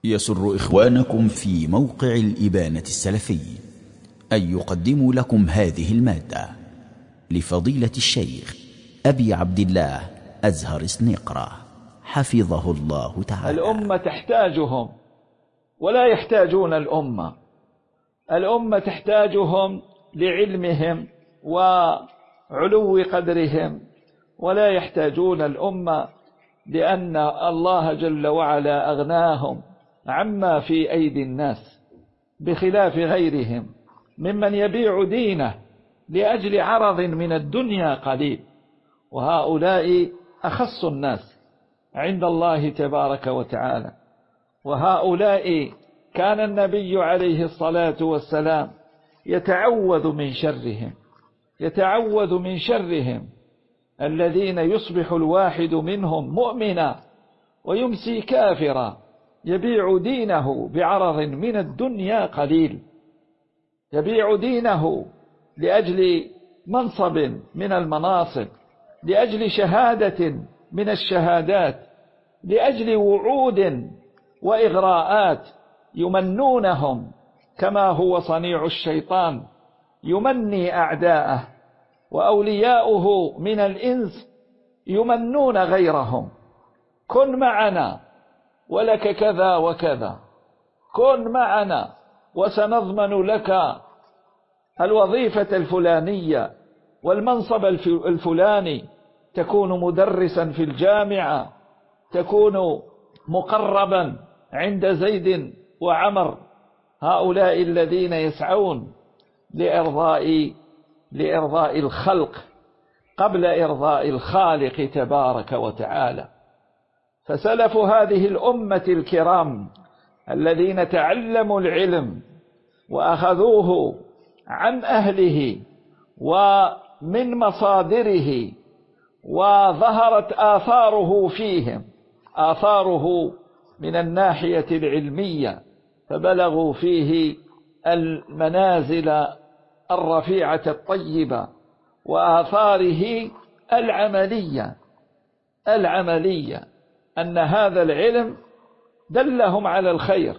يسر إخوانكم في موقع الإبانة السلفي أن يقدموا لكم هذه المادة لفضيلة الشيخ أبي عبد الله أزهر سنيقرة حفظه الله تعالى. الأمة تحتاجهم ولا يحتاجون الأمة. الأمة تحتاجهم لعلمهم وعلو قدرهم، ولا يحتاجون الأمة لأن الله جل وعلا أغناهم عما في أيدي الناس، بخلاف غيرهم ممن يبيع دينه لأجل عرض من الدنيا قليل، وهؤلاء أخص الناس عند الله تبارك وتعالى. وهؤلاء كان النبي عليه الصلاة والسلام يتعوذ من شرهم الذين يصبح الواحد منهم مؤمنا ويمسي كافرا، يبيع دينه بعرض من الدنيا قليل، يبيع دينه لأجل منصب من المناصب، لأجل شهادة من الشهادات، لأجل وعود وإغراءات يمنونهم، كما هو صنيع الشيطان يمني أعداءه، وأولياؤه من الإنس يمنون غيرهم: كن معنا ولك كذا وكذا، كن معنا وسنضمن لك الوظيفة الفلانية والمنصب الفلاني، تكون مدرسا في الجامعة، تكون مقربا عند زيد وعمر. هؤلاء الذين يسعون لإرضاء الخلق قبل إرضاء الخالق تبارك وتعالى. فسلف هذه الأمة الكرام الذين تعلموا العلم وأخذوه عن أهله ومن مصادره، وظهرت آثاره فيهم، آثاره من الناحية العلمية، فبلغوا فيه المنازل الرفيعة الطيبة، وآثاره العملية أن هذا العلم دلهم على الخير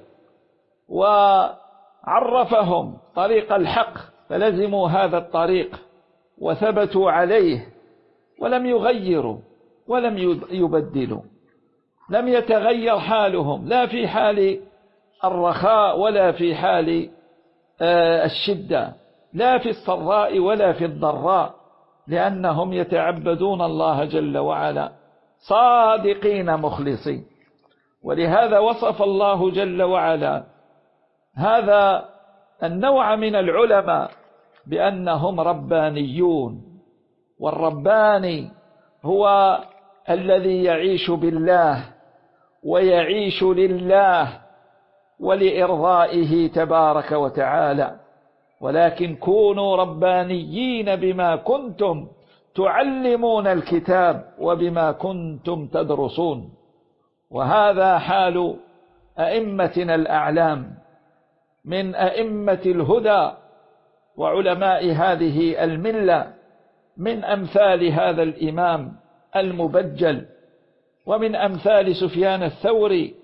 وعرفهم طريق الحق، فلزموا هذا الطريق وثبتوا عليه ولم يغيروا ولم يبدلوا. لم يتغير حالهم، لا في حال الرخاء ولا في حال الشدة، لا في السراء ولا في الضراء، لأنهم يتعبدون الله جل وعلا صادقين مخلصين. ولهذا وصف الله جل وعلا هذا النوع من العلماء بأنهم ربانيون. والرباني هو الذي يعيش بالله ويعيش لله ولإرضائه تبارك وتعالى. ولكن كونوا ربانيين بما كنتم تعلمون الكتاب وبما كنتم تدرسون. وهذا حال أئمتنا الأعلام من أئمة الهدى وعلماء هذه الملة، من أمثال هذا الإمام المبجل، ومن أمثال سفيان الثوري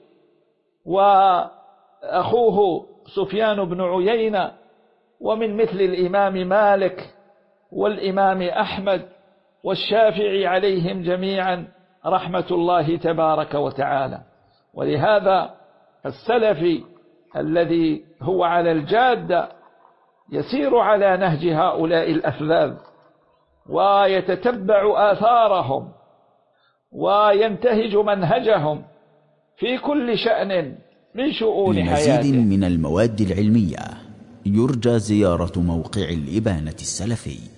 وأخوه سفيان بن عيينة، ومن مثل الإمام مالك والإمام أحمد والشافعي عليهم جميعا رحمة الله تبارك وتعالى. ولهذا السلفي الذي هو على الجادة يسير على نهج هؤلاء الأفذاذ ويتتبع آثارهم وينتهج منهجهم في كل شأن من شؤون حياته. لمزيد من المواد العلمية يرجى زيارة موقع الإبانة السلفي.